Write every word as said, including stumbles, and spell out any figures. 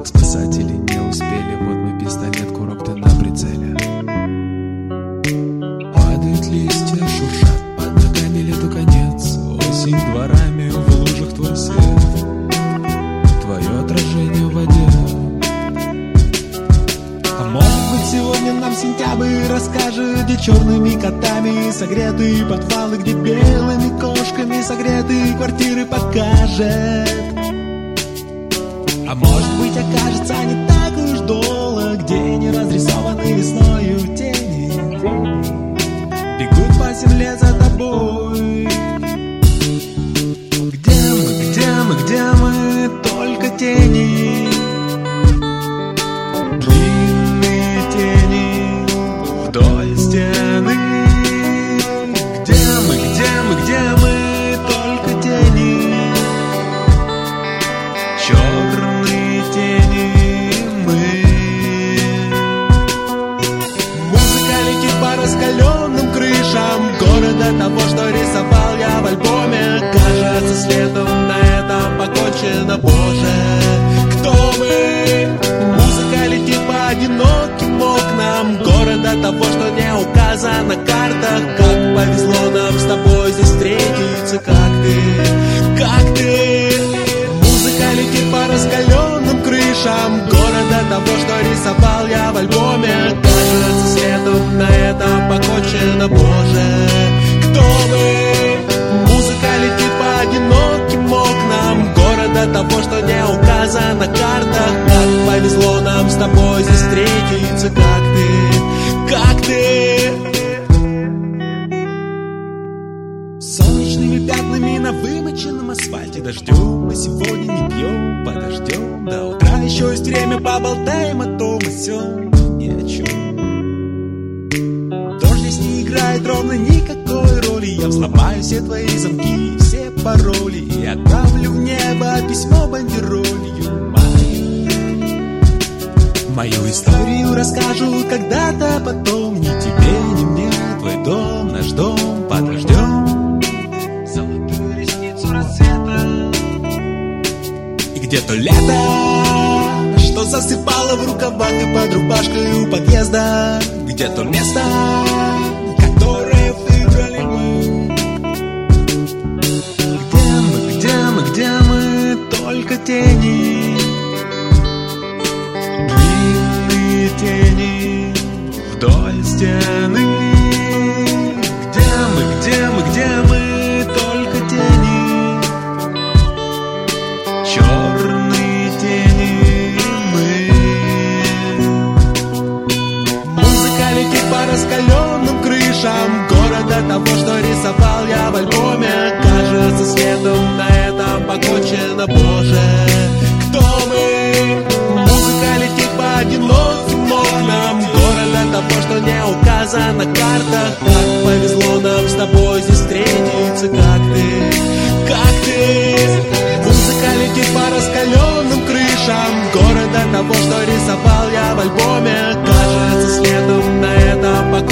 Спасатели не успели, вот мой пистолет, курок, ты на прицеле. Падают листья, шуршат, под ногами лету конец. Осень дворами, в лужах твой свет, твое отражение в воде. А может быть сегодня нам сентябрь расскажет, где черными котами согретые подвалы, где белыми кошками согретые квартиры покажет. А может быть окажется не так уж долго, где не разрисованы весною тени бегут по земле за тобой. Где мы, где мы, где мы, только тени, длинные тени вдоль стены. Где мы, где мы, где мы, только тени, черные тени мы. Музыка летит по раскаленным крышам города того, что рисовал я в альбоме. Кажется, светом на этом покончено, Боже, кто мы? Музыка летит по одиноким окнам города того, что не указано на картах. Как повезло нам с тобой здесь встретиться, как ты, как ты. Музыка летит по раскаленным крышам города того, что рисовал я в альбоме. Кажется, светом на этом покончено, Боже, кто мы? Музыка летит по одиноким окнам города того, что не указано на картах. Как повезло нам с тобой здесь встретиться, как ты, как ты. Солнечными пятнами на вымоченном асфальте дождем. Мы сегодня не пьем, подождем до утра. Еще есть время, поболтаем о том и сём, ни о чем. Дождь здесь не играет ровно никакой роли. Я взломаю все твои замки, все пароли и отправлю в небо письмо бандеролью мою. Мою историю расскажут когда-то потом. Ни тебе, ни мне, твой дом, наш дом, подождем золотую ресницу рассвета. И где-то лето, что засыпало в рукавах и под рубашкой у подъезда. Где-то место, которое выбрали мы. Где мы, где мы, где мы, только тени, длинные тени вдоль стены. Где мы, где мы, где мы, только тени, черные тени мы. Музыка летит по раскаленным крышам города того, что рисовал я в альбоме. Кажется, светом на этом покончено, Боже, кто мы? Музыка летит по одиноким окнам города того, что не указано на картах. Как повезло нам с тобой здесь встретиться, как ты, как ты. Музыка летит по раскаленным крышам города того, что рисовал я в альбоме. Кажется, следом на этом